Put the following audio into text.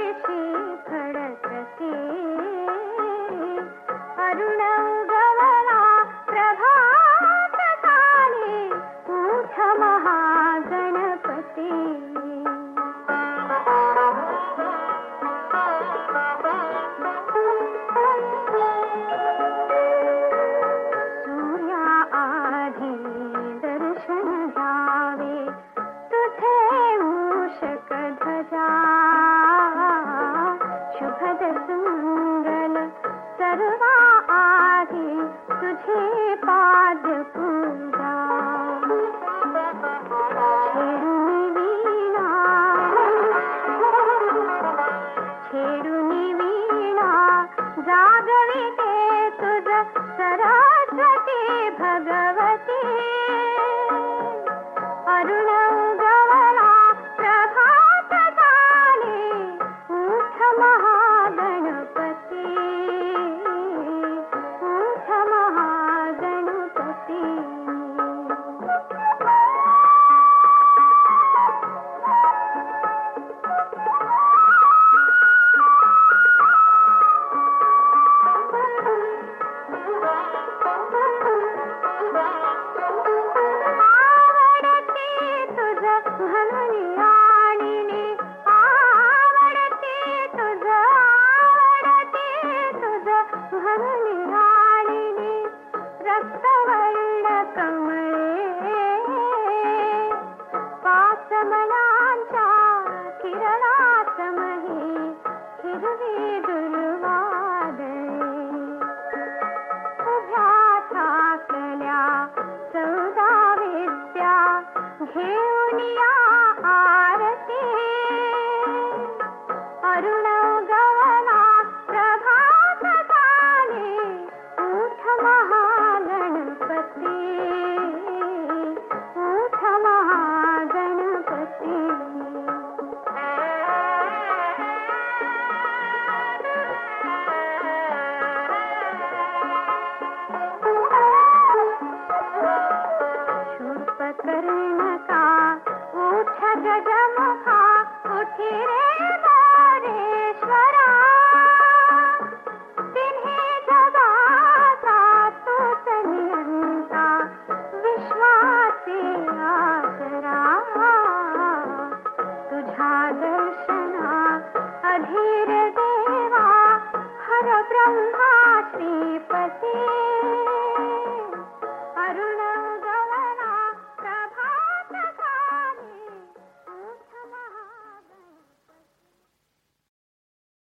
फडकते अरुण उगवला प्रभात काळी उठ महागणपती सूर्या आधी दर्शन द्यावे तुझे मूषक ध्वजा शुभद सुमंगल सर्वा आधी तुझे पाद पूजा छेडुनी वीणा जागविते तुझ सरस्वती भगवती अरुण उगवला प्रभात काळी उठ महागणपती उठ महागणपती रक्तवर्ण कमळे पासमनांच्या किरणात मही हिरवी दुर्वादळे उभ्या ठाकल्या चौदा विद्या घेऊन या आरती अरुण उगवला प्रभात काळी उठ महागणपती उठ महागणपती शूर्पकर्णका उठ गजमुखा उठी रे मोरेश्वरा तिन्ही जगाचा तोच नियंता विश्वाचे आसरा तुझ्या दर्शना अधीर देवा हर ब्रह्मा श्रीपती